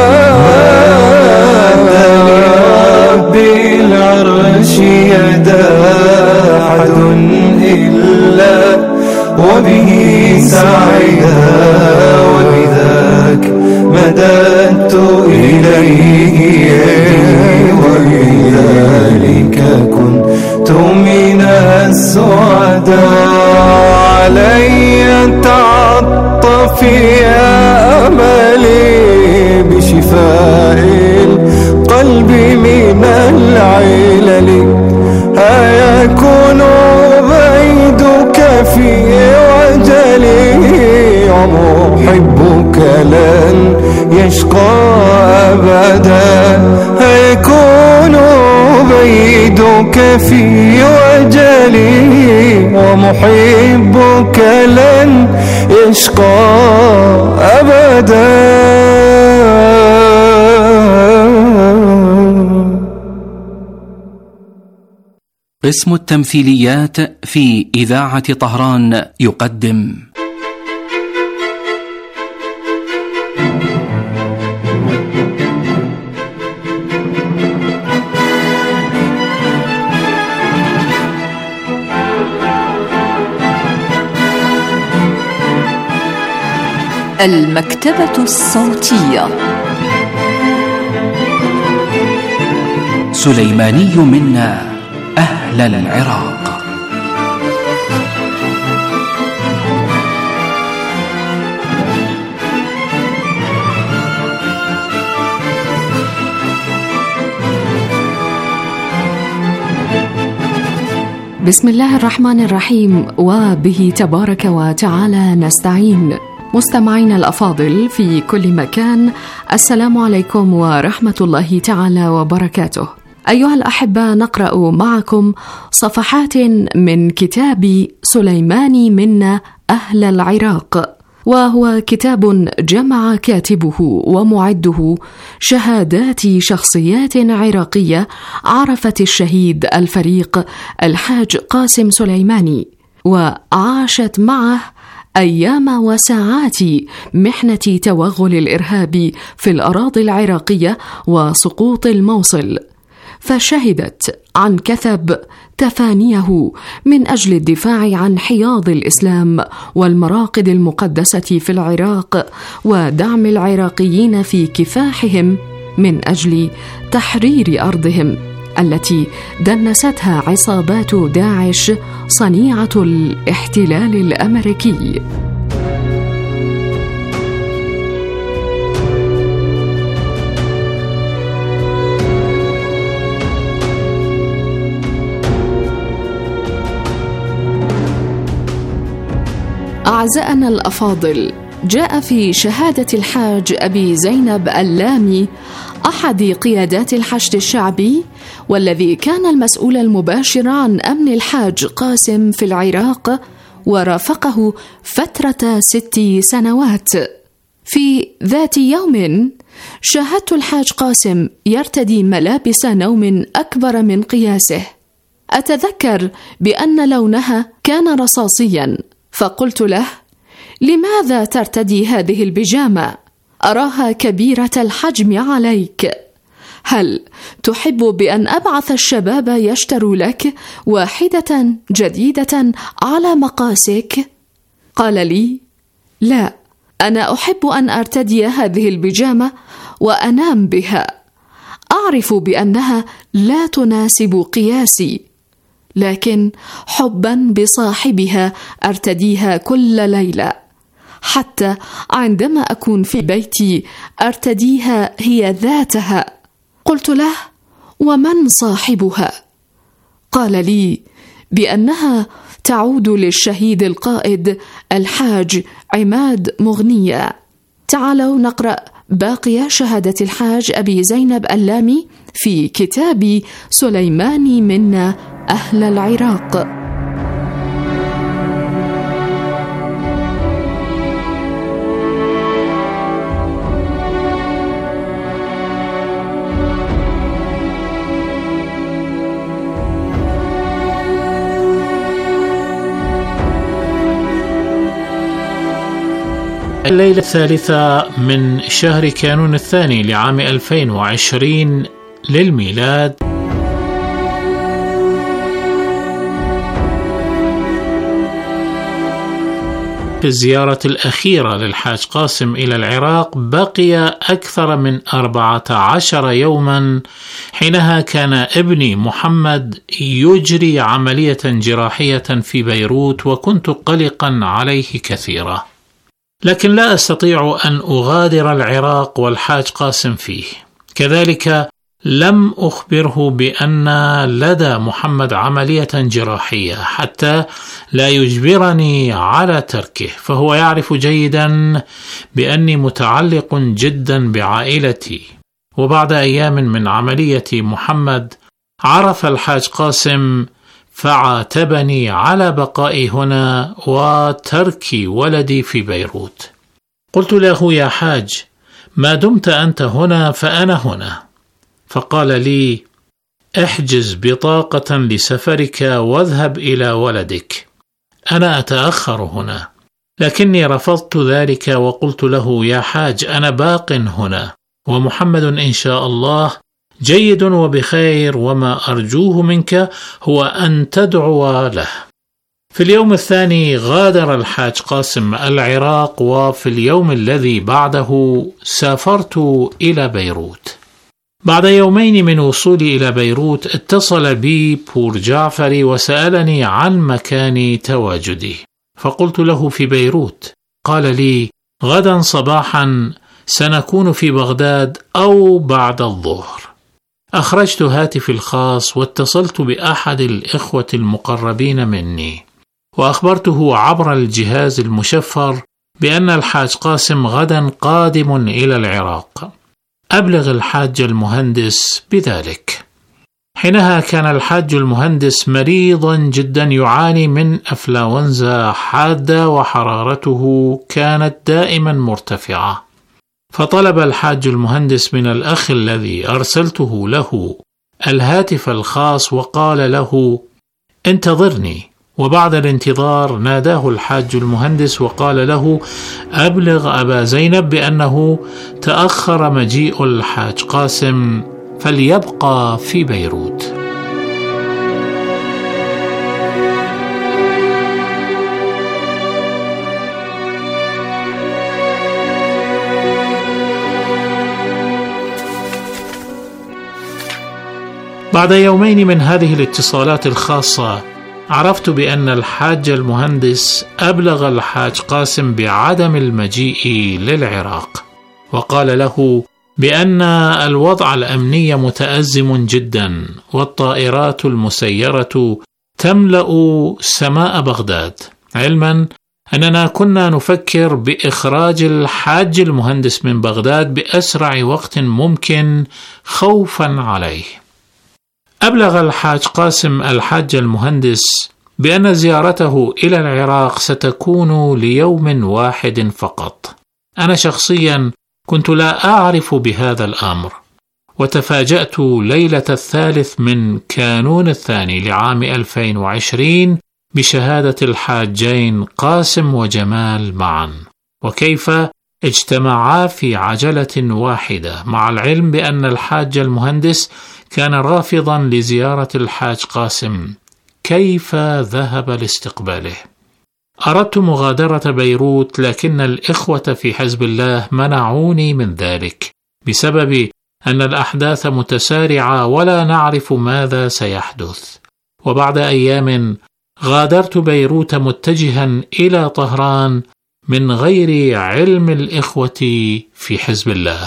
لرب العرش يدا أحد إلا وبه سعدا، وبذاك مددت إليه يدي، وبذلك كنت من السعداء. علي تعطف يا أملي بشفاء القلب من العلل، هيكون بيدك في وجلي، ومحبك لن يشقى أبدا. هيكون بيدك في وجلي، ومحبك لن يشقى أبدا. قسم التمثيليات في إذاعة طهران يقدم المكتبة الصوتية. سليماني منا أهل العراق. بسم الله الرحمن الرحيم، وبه تبارك وتعالى نستعين. مستمعينا الأفاضل في كل مكان، السلام عليكم ورحمة الله تعالى وبركاته. أيها الأحبة، نقرأ معكم صفحات من كتاب سليماني منا أهل العراق، وهو كتاب جمع كاتبه ومعده شهادات شخصيات عراقية عرفت الشهيد الفريق الحاج قاسم سليماني، وعاشت معه أيام وساعات محنة توغل الإرهاب في الأراضي العراقية وسقوط الموصل. فشهدت عن كثب تفانيه من أجل الدفاع عن حياض الإسلام والمراقد المقدسة في العراق، ودعم العراقيين في كفاحهم من أجل تحرير أرضهم التي دنستها عصابات داعش صنيعة الاحتلال الأمريكي. أعزائنا الأفاضل، جاء في شهادة الحاج أبي زينب اللامي أحد قيادات الحشد الشعبي والذي كان المسؤول المباشر عن أمن الحاج قاسم في العراق ورافقه فترة 6 سنوات. في ذات يوم شاهدت الحاج قاسم يرتدي ملابس نوم أكبر من قياسه. أتذكر بأن لونها كان رصاصيا، فقلت له: لماذا ترتدي هذه البيجامة؟ أراها كبيرة الحجم عليك. هل تحب بأن أبعث الشباب يشتروا لك واحدة جديدة على مقاسك؟ قال لي: لا، أنا أحب أن أرتدي هذه البيجامة وأنام بها. أعرف بأنها لا تناسب قياسي، لكن حبا بصاحبها أرتديها كل ليلة، حتى عندما أكون في بيتي أرتديها هي ذاتها. قلت له: ومن صاحبها؟ قال لي بأنها تعود للشهيد القائد الحاج عماد مغنية. تعالوا نقرأ باقي شهادة الحاج أبي زينب اللامي في كتاب سليماني منا أهل العراق. الليلة 3 من شهر كانون الثاني لعام 2020 للميلاد، في الزيارة الأخيرة للحاج قاسم إلى العراق بقي أكثر من 14 يوما، حينها كان ابني محمد يجري عملية جراحية في بيروت، وكنت قلقا عليه كثيرا، لكن لا أستطيع أن أغادر العراق والحاج قاسم فيه. كذلك لم أخبره بأن لدى محمد عملية جراحية حتى لا يجبرني على تركه، فهو يعرف جيدا بأني متعلق جدا بعائلتي. وبعد أيام من عملية محمد عرف الحاج قاسم فعاتبني على بقائي هنا وترك ولدي في بيروت. قلت له: يا حاج، ما دمت أنت هنا فأنا هنا. فقال لي: احجز بطاقة لسفرك واذهب إلى ولدك، أنا أتأخر هنا. لكني رفضت ذلك وقلت له: يا حاج، أنا باق هنا، ومحمد إن شاء الله جيد وبخير، وما أرجوه منك هو أن تدعو له. في اليوم الثاني غادر الحاج قاسم العراق، وفي اليوم الذي بعده سافرت إلى بيروت. بعد يومين من وصولي إلى بيروت اتصل بي بور جعفري وسألني عن مكان تواجدي، فقلت له: في بيروت. قال لي: غدا صباحا سنكون في بغداد أو بعد الظهر. أخرجت هاتفي الخاص واتصلت بأحد الإخوة المقربين مني، وأخبرته عبر الجهاز المشفر بأن الحاج قاسم غدا قادم إلى العراق. أبلغ الحاج المهندس بذلك. حينها كان الحاج المهندس مريضا جدا، يعاني من أفلاونزا حادة، وحرارته كانت دائما مرتفعة. فطلب الحاج المهندس من الأخ الذي أرسلته له الهاتف الخاص وقال له: انتظرني. وبعد الانتظار ناداه الحاج المهندس وقال له: أبلغ أبا زينب بأنه تأخر مجيء الحاج قاسم، فليبقى في بيروت. بعد يومين من هذه الاتصالات الخاصة عرفت بأن الحاج المهندس أبلغ الحاج قاسم بعدم المجيء للعراق، وقال له بأن الوضع الأمني متأزم جدا والطائرات المسيرة تملأ سماء بغداد، علما أننا كنا نفكر بإخراج الحاج المهندس من بغداد بأسرع وقت ممكن خوفا عليه. أبلغ الحاج قاسم الحاج المهندس بأن زيارته إلى العراق ستكون ليوم واحد فقط. أنا شخصيا كنت لا أعرف بهذا الأمر، وتفاجأت ليلة 3 من كانون الثاني لعام 2020 بشهادة الحاجين قاسم وجمال معا، وكيف اجتمعا في عجلة واحدة، مع العلم بأن الحاج المهندس كان رافضا لزيارة الحاج قاسم. كيف ذهب لاستقباله؟ أردت مغادرة بيروت، لكن الإخوة في حزب الله منعوني من ذلك بسبب أن الأحداث متسارعة ولا نعرف ماذا سيحدث. وبعد أيام غادرت بيروت متجها إلى طهران من غير علم الإخوة في حزب الله.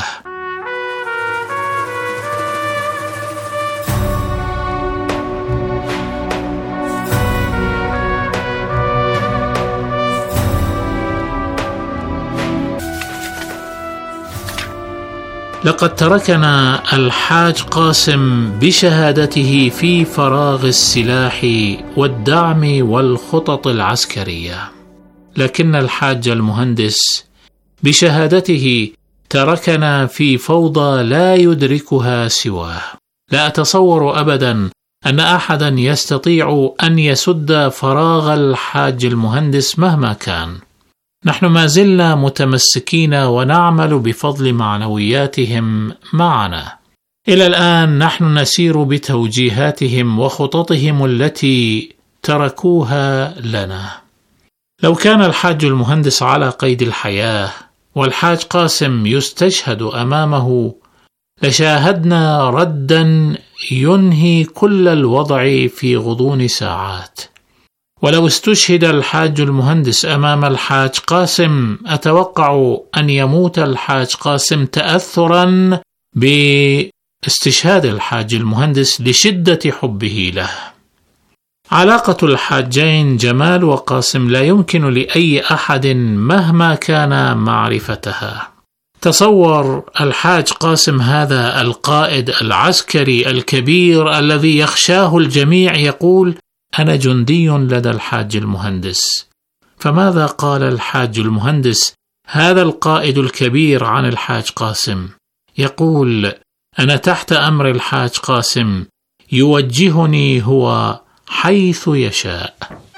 لقد تركنا الحاج قاسم بشهادته في فراغ السلاح والدعم والخطط العسكرية، لكن الحاج المهندس بشهادته تركنا في فوضى لا يدركها سواه. لا أتصور أبدا أن أحدا يستطيع أن يسد فراغ الحاج المهندس مهما كان. نحن ما زلنا متمسكين ونعمل بفضل معنوياتهم معنا. إلى الآن نحن نسير بتوجيهاتهم وخططهم التي تركوها لنا. لو كان الحاج المهندس على قيد الحياة والحاج قاسم يستشهد أمامه لشاهدنا ردا ينهي كل الوضع في غضون ساعات. ولو استشهد الحاج المهندس أمام الحاج قاسم أتوقع أن يموت الحاج قاسم تأثرا باستشهاد الحاج المهندس لشدة حبه له. علاقة الحاجين جمال وقاسم لا يمكن لأي أحد مهما كان معرفتها. تصور الحاج قاسم هذا القائد العسكري الكبير الذي يخشاه الجميع يقول: أنا جندي لدى الحاج المهندس. فماذا قال الحاج المهندس هذا القائد الكبير عن الحاج قاسم؟ يقول: أنا تحت أمر الحاج قاسم، يوجهني هو حيث يشاء.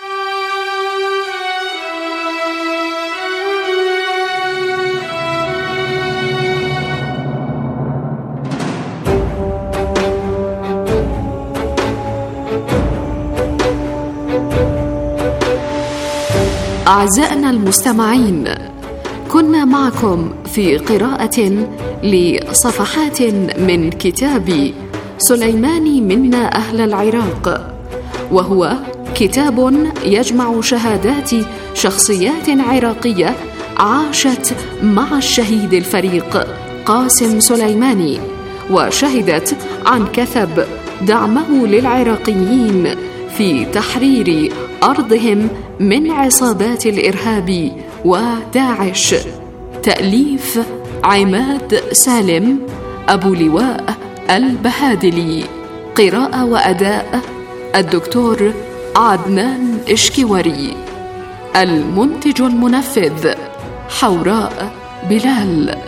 أعزائنا المستمعين، كنا معكم في قراءة لصفحات من كتاب سليماني منا أهل العراق، وهو كتاب يجمع شهادات شخصيات عراقية عاشت مع الشهيد الفريق قاسم سليماني، وشهدت عن كثب دعمه للعراقيين في تحرير أرضهم من عصابات الإرهاب وداعش. تأليف عماد سالم، أبو لواء البهادلي. قراءة وأداء الدكتور عدنان إشكيوري. المنتج المنفذ حوراء بلال.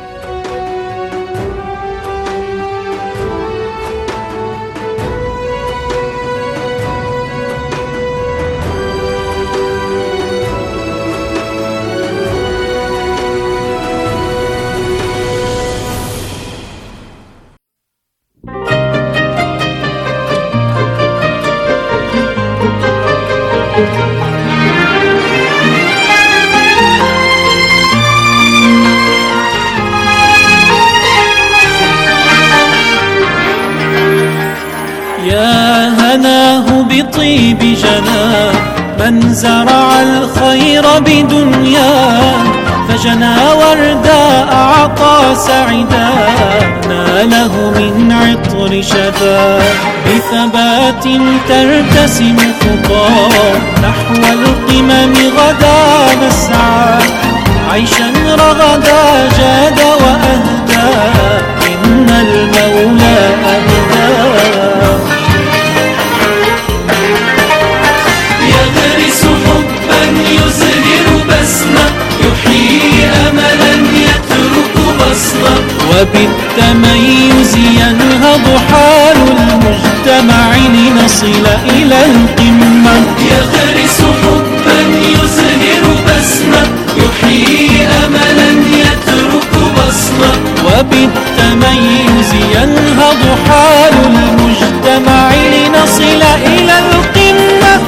بطيب جناه، من زرع الخير بدنياه فجنى وردا أعطى سعدا، ناله من عطر شفاه. بثبات ترتسم خطاه نحو القمم غدا نسعى، عيشا رغدا جاد وأهدى، إن المولى أهداه. يغرس حبا يزهر بسمة، يحيي أملا يترك بصمة، وبالتميز ينهض حال المجتمع لنصل إلى القمة. يغرس حبا يزهر بسمة، يحيي أملا يترك بصمة، وبالتميز ينهض حال المجتمع لنصل إلى القمة.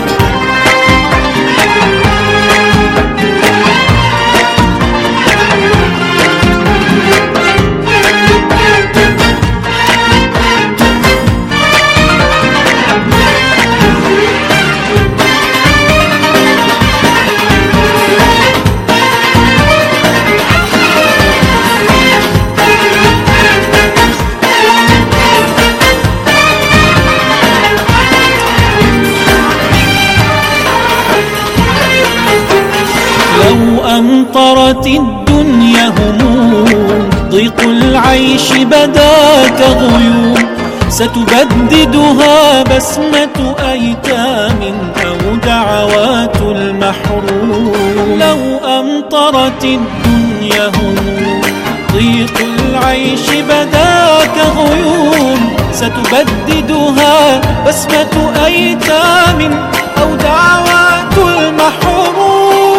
لو أمطرت الدنيا هموم، ضيق العيش بدا كغيوم، ستبددها بسمة أيتام أو دعوات المحروم. لو أمطرت الدنيا هموم، ضيق العيش بدا كغيوم، ستبددها بسمة أيتام أو دعوات المحروم.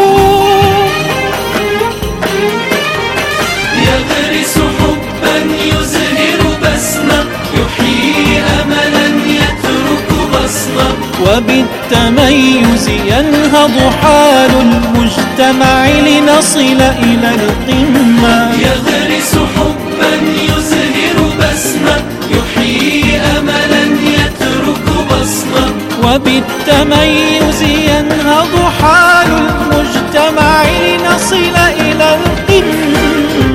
يغرس حبا يزهر بسمة، يحيي أملا يترك بصمة، وبالتميز ينهض حال المجتمع لنصل إلى القمة. يغرس حبا يزهر بسمة، يحيي أملا يترك بصمة، وبالتميز ينهض حال المجتمع لنصل إلى القمة.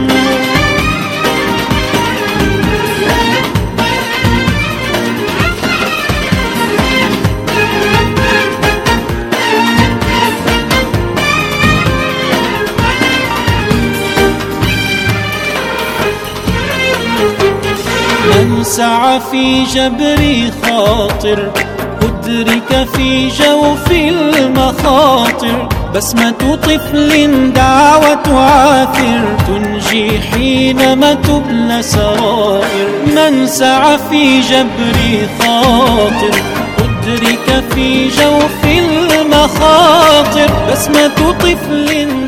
من سعى في جبر خاطر، أدرك في جوف المخاطر، بسمة طفل دعوة عاثر، تنجي حينما تبلى سرائر. من سعى في جبر خاطر، أدرك في جوف المخاطر، بسمة طفل